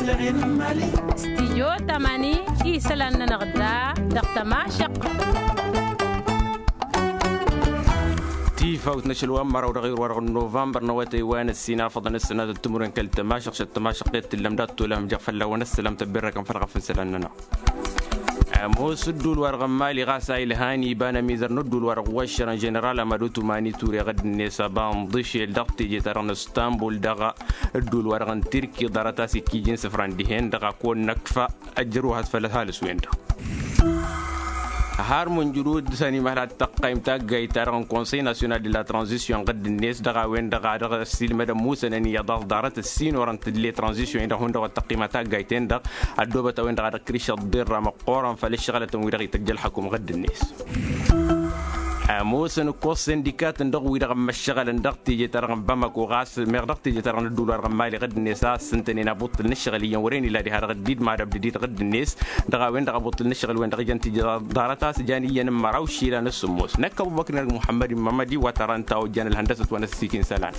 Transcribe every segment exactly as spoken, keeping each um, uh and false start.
استيو تماني إيسلان نغدا دقتما شق فوت نشل وامر ورغير ورغ نوفمبر نواتي وان السينا فضل السنة التمرين كل تماشق شت تماشق قيت اللمدات ولا مجفل لو نسلم تبرك كم فرق في سلنا مو سدول ورغ مالي غاسايل هاني بانا ميزر ندول ورغ وشرا جنرال مادوتو ماني توري غد النسابان ضشي الدقتي جتران اسطنبول دغا الدول ورغ تركي دارتاسي كي جنس فرانديهن دغا كون نكفا اجروها فلهالس وين هارمون جرود ساني مهلات تقيم تاقاي تارغن كونسي ناسيونال دي لا ترانزيسيون قد الناس دغا وين دغا دغا السيل مدى موسى ناني يضاف دارت السين ورانت لي ترانزيسيون عند هون دغا التقييم تاقاي تين دغ الدوبة وين دغا كريش الضر مقورا فالشغلة ويدغي تجل حكم غد الناس موسى نكوس سنديكات ندغ ويدغ مشغل ندغ تيجي ترغم بامكو غاس مغدغ تيجي ترغم الدولار مالي غد الناس سنتني نبوط النشغل يوريني لا دي هذا جديد ما رب جديد غد الناس دغا وين دغ بوط النشغل وين دغ جنتي دارتاس جاني ين مراوشي لا نسموس نك ابو بكر محمد محمدي وتران تاو جان الهندسه ونسيكين سلام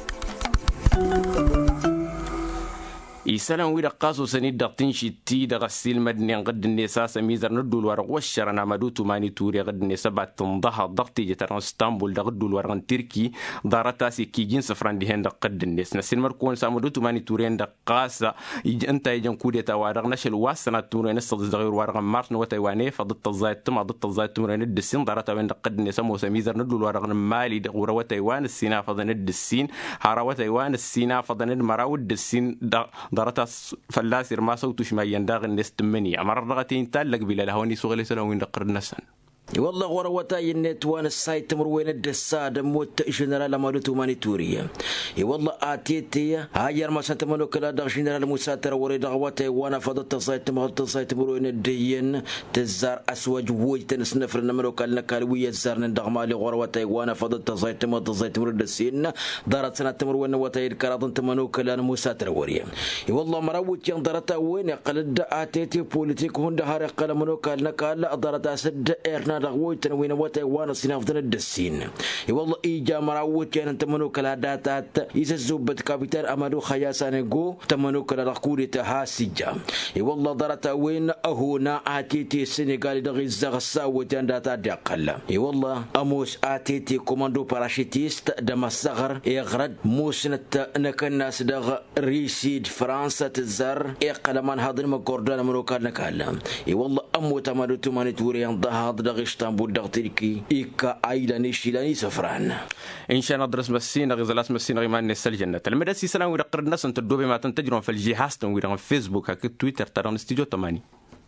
يسلم ويدا قاسو سنيد دقتين شتي دا غسيل مدني قد النساس ميزر ندول ورق وشرنا مدوتو ماني توري غد النسا بعد تنضها ضغطي جتران اسطنبول دا غدول ورغن تركي دارتاسي كي جنس فرندي هند قد الناس نسيل مركون سامدوتو ماني توري دا قاسا انت يجن كوديتا ورغ نشل واسنا توري نص دغير ورغ مارس نوتايواني فضت الزايد تم ضد الزايد تمر ند السين دارتا وين قد النسا موسى ميزر ندول ورغ مالي دغور تايوان السينا فض ند السين هارا تايوان السينا فض ند مراود السين دارتاس فلاسير ما صوتش ما ينداغ الناس تمني أمر رغتين تالك بلا لهوني سوغلي سلوين دقر النسن والله غروتا ينت وان السايت مروين الدساد موت جنرال مالوتو مانيتوريا اي والله اتيتي هاير ما سنت منو كلا دغ جنرال مساتر وري دغوتا وانا فضت السايت مالت السايت مروين الدين تزار اسوج وج تنسنفر نمرو كلنا كالويه زارن دغ مالي غروتا وانا فضت السايت مالت السايت مرو دسين دارت سنه مروين وتا كرادن تمنو كلا مساتر وري اي والله مروج يندرتا وين قلد اتيتي بوليتيك هند هار قلم منو كلنا كلا دارت سد ايرنا دغوي تنوين وتا وانا سنافدن الدسين اي والله ايجا مراوت كان تمنو كلا داتات يسزوبت كابيتال امادو خياسانغو تمنو كلا رقودي تهاسجا اي والله درت وين هنا اتيتي السنغال دغ الزغسا وتان داتا دقل اي والله اموس اتيتي كوماندو باراشيتيست دم الصغر يغرد موسنت نكناس دغ ريسيد فرنسا تزر اي قلمان هذن مكوردان منو كان كلام اي والله امو تمادو تماني توري ضها دغ اسطنبول دغتركي إيكا أيلاني شيلاني سفران إن شاء الله درس مسينا غزلات مسينا غيمان نسال جنة المدرسة سلام ويرقر الناس أنت الدوبي ما تنتجرون في الجهاز تنويرون في فيسبوك هكذا تويتر ترون استديو تماني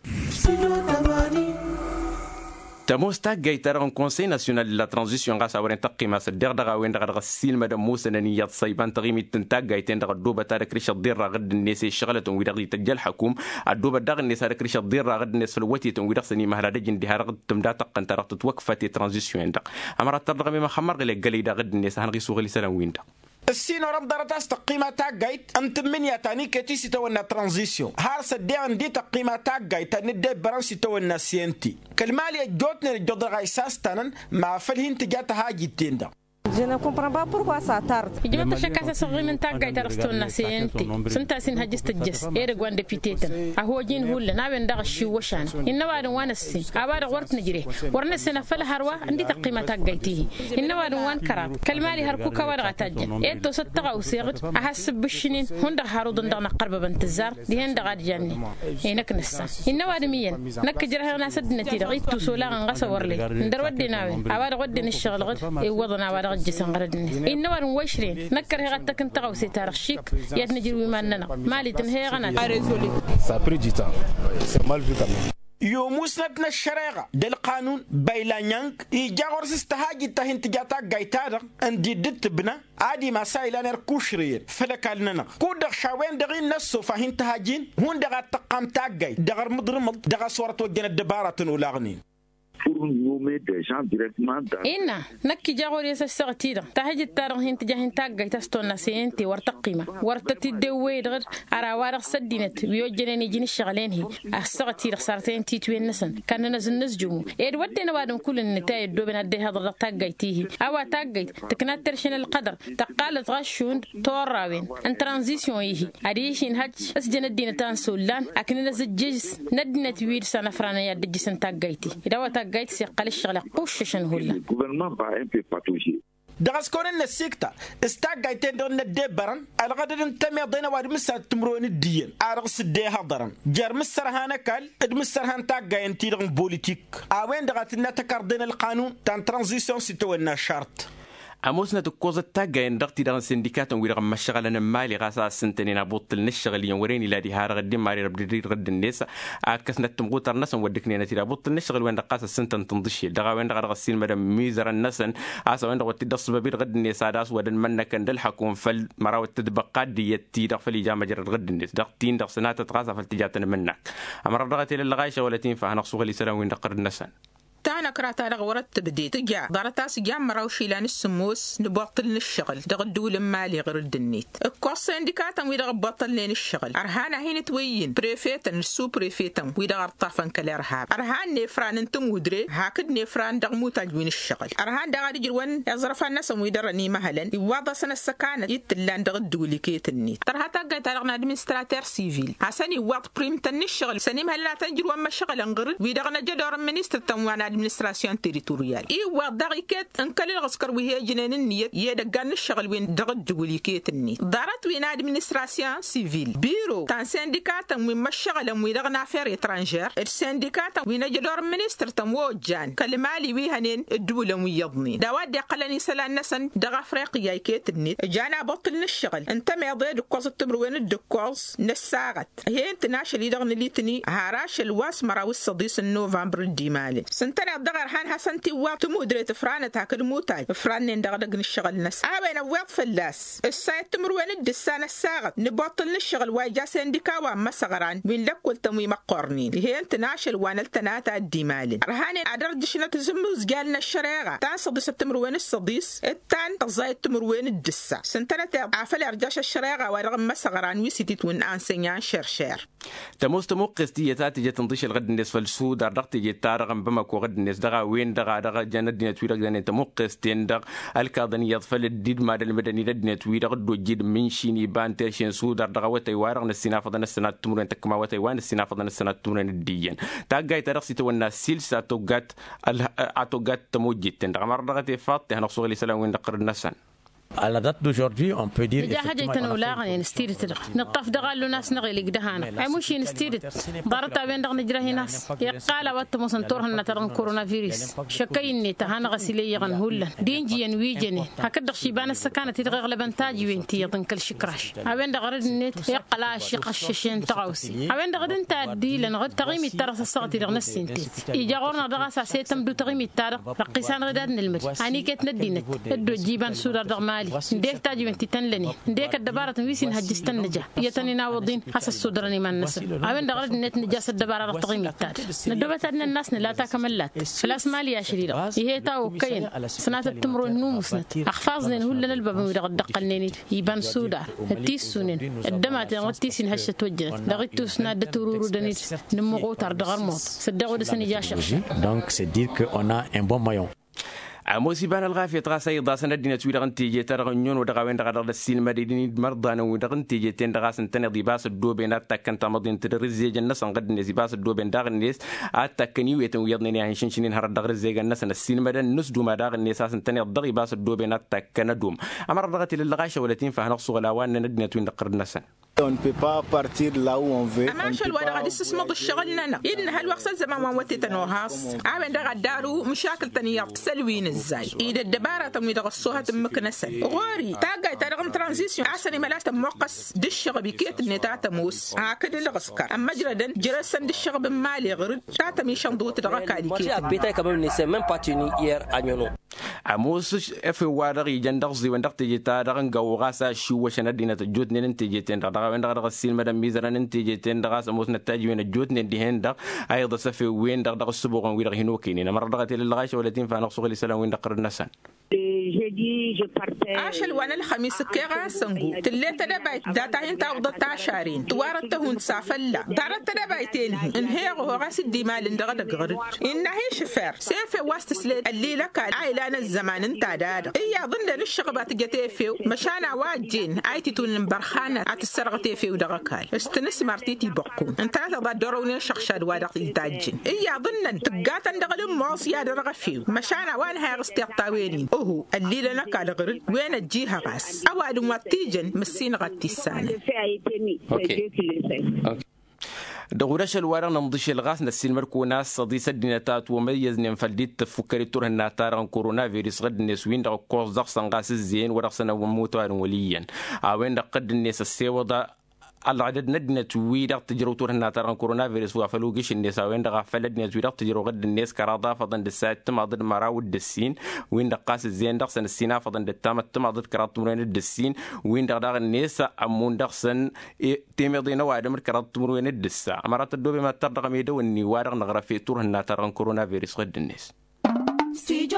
تموس تاجي ترى كونسي ناسيونال دي لا ترانزيسيون غاس اورين تقييم سدير دغا وين دغا السيل مدام موسى نيات صيبان تغيمي تنتاجي تن دغا دوبه تارك ريش الدير غد الناس شغله ويدغ تجل حكوم الدوبه دغ الناس تارك ريش الدير غد الناس الوتي ويدغ سني مهلا دجن دي هرغ تمدا تقن ترى توقفت ترانزيسيون دغ امر ترغ ما خمر غلي غلي دغ الناس هنغي سوغلي سلام وين دغ السين ورم درتاس تقييمة تاجيت أنت من يتاني كتي ستونا ترانزيشن هارس دي عندي تقييمة تاجيت ندي بران ستونا سينتي كالمالي جوتنا الجدر غيساس تنن مع فلهن تجات هاجي تيندا. Je ne comprends pas pourquoi ça tarde. Je me suis cassé sur une tagga et restona senti. Senta sin hajist jes. Ere gwan deputy tan. A hojin hulle na wen daga shi washan. Inna wadan wana sin. Abada wart najire. Warna sina fal harwa andi taqima taggaytihi. Inna wadan wan karab. Kalmali harku ka wada tajja. Eto sattaga usigd. Ahasib bishinin hunda harudun dagna qarba bantazar. Di henda gad janni. Inak nassa. Inna wadan miyan. Nak jiraha nasad natira. Itu sola ngasa warli. Ndar waddi nawe. Abada waddi nishgal gad. E wadana wada إنه ورن وشرين نكر هغتك انت غوسي تارخشيك يتنجر ويماننا مالي تنهي غنا ça a pris du temps c'est mal vu quand même يوموس نتنا الشريعة دل قانون بايلانيانك يجاور سستهاجي تهنت جاتا غايتادا اندي دت بنا عادي ما سايلان الكوشرير فلكالنا كودر شاوين دغين نسو فهنت هاجين هون دغا تقام تاغاي دغر مضرمض دغا صورة وجن الدبارة ولاغنين إنا نكي جاغور يسا السغتيرا تهجي التارغ هنت جاهن تاقا تستونا سينتي ورتقيمة ورتتي الدويد غير أراوارغ سدينت ويوجنين يجين الشغلين هي السغتيرا صارتين تيتوين نسن كان نزل نسجومو إيد ودينا وادم كل النتاية دوبنا دي هذا تاقا تيهي أوا تاقا تكنات ترشن القدر تقالت غشون توراوين ان ترانزيسيون يهي أديشين هج أسجن الدين تانسولان أكن نزل جيس ندنا تويد سنة فرانا يد جيسن تاقايتي إذا وتاقايت سيقال الشغلة قوششن هلا دغس كون السيكتا استاغايتين دون الدبرن الغدد انتمي ضينا واد مسا تمرون الدين ارغس دي هضرن جار مسر هانا كال اد مسر هان تاغا انتي دون بوليتيك اوين دغاتنا تكردين القانون تان ترانزيسيون سيتونا شرط أموسنا تكوز التاجا إن رقتي دان سندكات ويرغم مشغل أنا مالي غاسا سنتين أبوط النشغل يورين إلى دي هار غدي ماري ربدي غد الناس أكسنا تمغوت الناس ودكني أنا ترى أبوط النشغل وين رقاس السنتين تنضشي دغا وين رغ غسيل مدام ميزر الناس عسى وين رغتي دص ببير غد الناس عداس ودن من كان دل حكوم فل مراوت تدبقات ديتي دغ فلي جام جرد غد الناس دغتين دغ سنات تغاسا فلتجاتنا منك أمر رغتي للغايشة ولا تنفع هنقصو غلي سلام وين رقر الناس تانا كراتا لغورت تبدي تجا دارتاس جا مراوشي لان السموس نبطل الشغل دغدو لمالي غير الدنيت الكوس سندكاتا ويدا بطل لين الشغل ارهانا هين توين بريفيتن السو بريفيتن ويدا طرفن كالارهاب ارهان نفران انتم ودري هاكد نفران دغمو تاجوين الشغل ارهان دا غادي جروان يزرف الناس ويدا رني مهلا يواضا سنه السكانه يتلان دغدو لكيتني ترهاتا غاتا لغنا ادمنستراتور سيفيل حسني واط بريم تن الشغل سني مهلا تنجروا ما شغل انغرد ويدا غنا جدور مينستر تموانا administration territoriale إيه وضعيكت إنكال العسكر وهي جنين النية يدقان الشغل وين دغد جوليكيت النية دارت وين administration civile بيرو تان سندكات وين مشغل وين دغنا فير étranger السندكات وين جدور منستر تموجان كلمالي ويهنين الدولة ويضني دواد يقلني سلان نسن دغ أفريقيا كيت النية جانا بطل الشغل انت ما يضي دكوز التمر وين الدكوز نساغت هي انتناش اللي دغن اللي تني هاراش الواس مراوي الصديس النوفمبر الديمالي سنتنا دغر حان حسنتي وقت مودريت فرانت هاك الموتاي فران دغدغ الشغل نس ابينا وقت فلاس السايت تمروين الدسانه الساغت نبطل الشغل واجا سندكاوا مسغران وين لكل تموي مقرنين هي انتناشل وانلتناتا الديمالي رهاني ادردشنا تزموز قالنا الشريعه تان صديس تمروين الصديس التان تزايد تمروين الدسا سنتنا عفل ارجاش الشريعه ورغم مسغران ويسيتيت وين انسيان شرشير تموست موقس ديتات جت تنضيش الغد الناس فالسود دغتي جت تارغم بمكو غد الناس دغا وين دغا دغا جنة دنيا تويرك دنيا تمقص تندغ الكاظني يطفل الديد ما دل المدني دنيا تويرك دو جد من شيني بان ترشين سودر دغا وتي وارغ السنا فضن السنة تمرين تكما وتي وان السنا فضن السنة تمرين الدين تاجاي ترقصي تونا سيلسا توجات اتوجات تموجت تندغ مر دغا تفات هنقصو لي سلام وين دقر النسن. À la date d'aujourd'hui, on peut dire que حاجة تنولا نستيرت نطف دغالو ناس نغلي قدهانا أي مش نستيرت ضرطة بين دغ نجراه ناس يقال وقت مصنطورها نترن كورونا فيروس شكايني تهانا غسيلية غنهولا دينجي ويجني هكذا شيبان السكانة تدغ غلبان تاجي وينتي يطن كل شكراش أبين دغ رد النت يقلا شق الششين تغوسي أبين دغ دن تادي لأن غد تغيمي التارس الصغتي دغ نسنتي إيجا غورنا دغ ساسيتم دو تغيمي التارس رقيسان غداد نلمت أني كت ندينت الدو جيبان سودا دغ مالي نديك تاجي وانتي تنلني نديك الدبارة ويسين هجستن نجا يتني ناوضين حس السودراني من الناس أبين دغرد النت نجاس الدبارة رتقيم التاد ندوبت أن الناس لا تكملات فلاس مالية شريرة هي تاو كين سنات التمر النومسنت أخفاظن هو لنا الباب ويدغد دقلني يبان سودا التيسونين الدمات التيسين هش توجنت دغيتو سناد تورورو دنيت نمغوتار دغر موت صدقوا دسني جاشر donc c'est dire qu'on a un bon maillon. عموسي بان الغافية تغاسي ضاسن الدنيا تويل غنتيجي ترغنيون ودغاوين دغا السينما ديني مرضانا ودغنتيجي تين دغاسن تن ضيباس الدوبين اتكن تمضين تدرزي جنس غد نزيباس الدوبين داغ الناس اتكنيو يتن ويضني عن شنشنين هر دغ زي جنس السينما دن نس دوما داغ الناس اسن تن ضيباس الدوبين اتكن دوم امر دغتي للغاشه ولتين فهنقصو غلاوان الدنيا توين دقر الناس. On ne peut pas partir là où on veut. أما شو الوضع قد استسمع الشغل لنا إن هالوقت زمان ما وتيت نوهاس عمل دغ دارو مشاكل تانية سلوين إزاي إذا الدبارة تم يدغصوها تم كنسة غوري تاجي ترغم ترانزيشن عسني ملاك موقس دش بكيت النتا تموس هكذا الغسكر أما جردا جرسن دش بمالي غرد تاتم يشندو تدغ كالي كيت. Moi j'ai habité quand même ne s'est même pas tenu hier à Nyono. أموس في وارغي جندقزي وندق تجتا رغن جوغاسا شو وشنا دينا تجوت نين تجتين رغا وين رغا السين مدام ميزرا نين تجتين رغا أموس نتاج وين الجوت نين دهين دق أيضا سفي وين رغا السبوغن وين رغينو كينين مرة رغا تل الغاش ولتين فنقصو لسلام وين دقر النسان عاشل وانا الخميس كيغا سنغو تلين تدبايت داتا هنتا وضتا عشارين توارت هون سافلا دارت تدبايتين ان هي غوغاس الدمال اندغا دغرد ان هي شفر سيف واست سليد اللي لك عيلان الزمان انتا دادا اي ظن للشغبات جتيفيو مشانا واجين ايتي تون برخانه اتسرغتي فيو دغكاي استنس مرتيتي بقون انت تضا دروني شخشاد وادق يتاجين اي ظن تقات اندغلم موصيا درغ فيو مشانا وان هي استيقطاويني اوه اللي لنا كالغرد وين الجيها غاس اواد ماتيجن مسين غتيسان اوكي اوكي دغورش الوارن نمضيش الغاس نسين مركونا صديسة ديناتات وميز نفلديت تفكري تور الناتار كورونا فيروس غد النسوين دغ كوز دغ سنغاس الزين ورغسنا وموتوار وليا اوين دقد الناس السيوضة العدد ندنا تويدا تجرو تور الناتار كورونا فيروس وفلوقش الناس وين دغ فلدنا تويدا تجرو غد الناس كراضا فضن دسات تماضد مراود الدسين وين دقاس الزين دغ سن السينا فضن دتام تماضد كرات مرين الدسين وين دغ دغ الناس امون دغ سن تيمضينا وادمر كرات مرين الدسا امرات الدوبي ما ترغ ميدو اني وارغ نغرفي تور الناتار كورونا فيروس غد الناس استيجو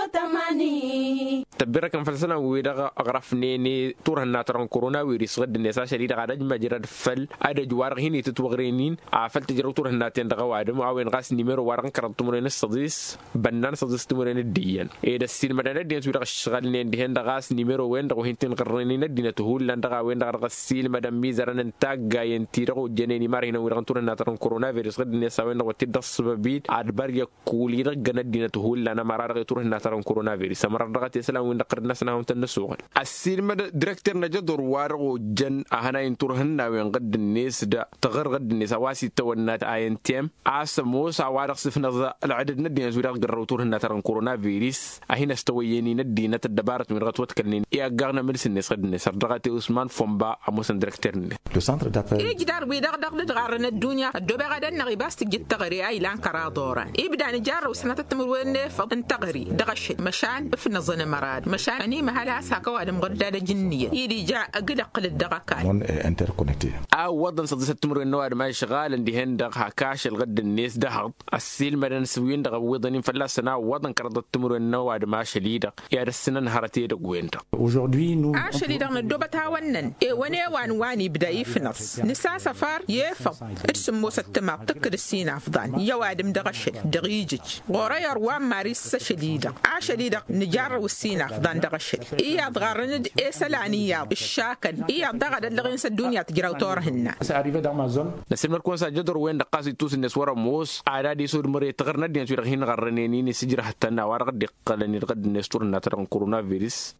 تماني تبرك فلسنا ويدا أغرفني تور الناتران كورونا ويريس غد الناس شديد غادج مجرد فل هذا جوار هني تتوغرينين عفل تجرو تور الناتين دغوا عدم أوين غاس نيميرو وارن كرت تمرين الصديس بنان صديس تمرين الدين إذا السين مدنا الدين ويدا الشغال نين دهن دغاس نيميرو وين دغوا هنتين قرنين الدين تهول لان دغوا وين دغوا السيل مدام ميزران انتاج جاين تيرو جنيني مارهنا ويدا تور الناتران كورونا ويريس غد الناس وين دغوا تدرس ببيت عدبر يقولي رجنا الدين تهول لنا مرار تور الناتران كورونا فيروس مرة دغت يسلم وين دقر الناس نهم تنسوغل السير مد ديريكتور نجدور وارغو جن أهنا ينتورهنا وين قد الناس دا تغير قد الناس واسي تونات آين تيم عاسموس عوارغ صفنا العدد ندي نزوير قرروا تورهنا ترى كورونا فيروس أهنا استويني ندي نت الدبارة من غطوة كلنين يا جارنا مدرس الناس قد الناس دغت عثمان فومبا أموسن ديريكتور le centre d'appel إيه جدار بيدغ دغ دغارنا الدنيا الدوبة غدا نغيباس تجد تغري أي لان كرادورا إبدا نجار وسنة التمر وين فضن تغري دغش مشان في نظن مراد مشان أني مهلا ساكوا على مقدار جنية يدي جاء أقل أقل الدقائق من انتركونكتي أو وضن صديسة تمر النوار ما شغال عندي هندق هكاش الغد الناس دهض السيل مدن سوين دغ وضن فلا سنة وضن كرد التمر النوار ما شديدة يا السنة نهارتي دغ وين aujourd'hui nous عاش اللي دغنا الدوبة تاونن إيه وني وان واني بدأ يفنص نسا سفر يفض تسمو ستما تكر السين أفضل يوادم دغش دغيجج غورا يروان ماريس شديدة عاش اللي دغ نجار والسين أفضل دغش إيه أضغرند إيه سلانية الشاكن إيه أضغرد اللغينس الدنيا تجرو تورهن نسيم نكون سجدر وين دقاسي توس الناس ورا موس عادي سود مري تغرنا دي نسوي رهين غرنيني سجر حتى نوار غد قلني غد الناس تورنا ترى كورونا فيروس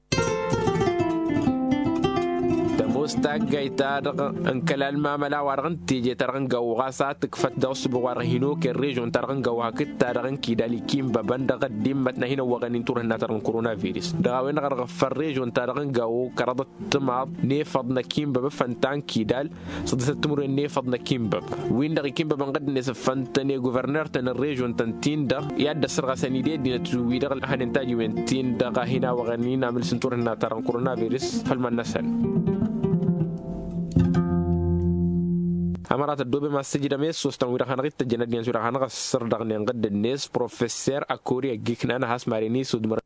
مستعجي تارغ ان كلال ما ملا ورغن تيجي ترغن جوغاسات كفت دوس بورهينو كالريجون ترغن جوها كت ترغن كيدالي كيم ببند قديم متنا هنا وغنين تورنا ترغن كورونا فيروس داوين غرغ فريجون ترغن جو كرضت تماض نيفضنا كيم بب فنتان كيدال صدت تمر نيفضنا كيم بب وين دغ كيم بب قد نس فنتني غوفرنور تن الريجون تنتين دغ يد سرغ سنيدي دي توي دغ هادن تاجي وين تين دغ هنا وغنين عمل سنتورنا ترغن كورونا فيروس فالمن نسل أمارات الدوبة ما سجد ميس سوستان ويرخان غيت تجند ين سويرخان غسر دغنين قد الناس بروفيسور أكوري جيكنا أنا هاس ماريني سودمر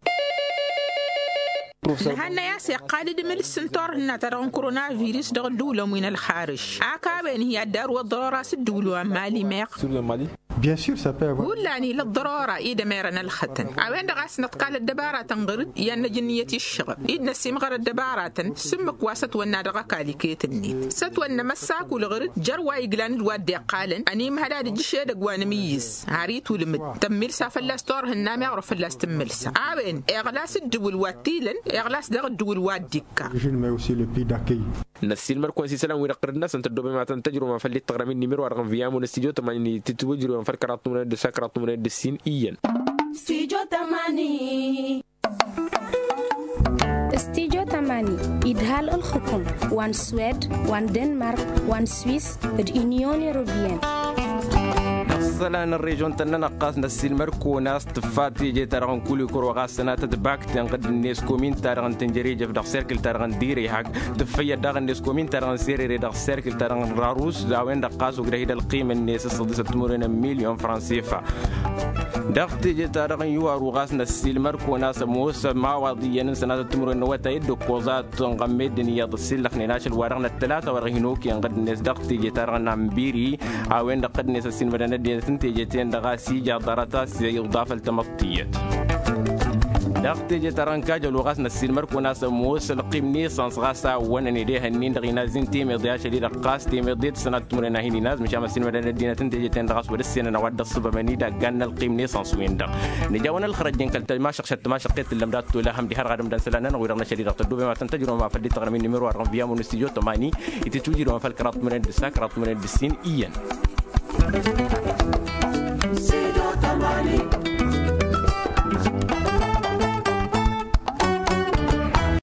هنا يا سي قالد من السنتور هنا ترى كورونا فيروس دغ الدولة من الخارج عكابين هي الدار والضرورة الدولة مالي ميق bien sûr ça peut avoir ولا يعني للضرورة إذا ميرنا الختن عوين دغاس نتقال الدبارة تنغرد ين جنية الشغل إذا نسيم غير الدبارة سمك واسط ونا دغا كاليكيت النيت ست ونا مساك والغرد جروا يقلان الواد قالن أني مهدا الجشي دقوان ميز عريت ولمد تميل سافلا ستور هنامي عرف الله تملسا عوين إغلاس الدول واتيلن إغلاس دغ الدول واد ديكا نسيل مركون سيسلام ويرقر الناس انت الدوبي ما تنتجروا ما فليت تغرمين نمير وارغم فيام ونستيجو تماني تتوجروا من فركرات من الدساكرات من الدسين إيان استيجو تماني استيجو تماني إدهال الحكم وان سويد وان دنمارك وان سويس اليونيون يوروبيان مثلا الريجون تننا قاس نسيل مركو ناس تفاتي جي ترغن كل كرو غاسنا تدباك تنقد الناس كومين ترغن تنجري جف دغ سيركل ترغن ديري حق تفيا دغ الناس كومين ترغن سيري دغ سيركل ترغن راروس داوين دقاسو غريد القيمه الناس صدس تمرين مليون فرنسيفا دغتي جي ترغن يوارو غاسنا السيل مركو ناس موس ما وضيا سنه تمرين وتا يد كوزات تنغمد نيا ضسيل خنيناش الورغنا الثلاثه ورغينوك ينقد الناس دغتي جي ترغن امبيري اوين دقد الناس السين بدنا دي تنتيجتين دغاسي جادرتا سي اضافه التمطيات دغتي جي تران كاجو لغاسنا السين مركو ناس موس القيم نيسانس غاسا وانا نديها النين دغينا زين تيم يضياش لي دقاس تيم يضيت سنه تمرنا هيني ناس مش السين بدنا دينا تنتيجتين دغاس ودسين نود الصبا مني دغنا القيم نيسانس وين دغ نجاونا الخرجين كلت ما شقشت ما شقيت اللمدات ولا هم دي هر غدم دان سلانا ويرنا شديد دغ ما تنتجروا ما فدي تغرمين نمر وارم بيامو الاستديو ثمانية يتجوجروا فالكرات من الساكرات من السين ايان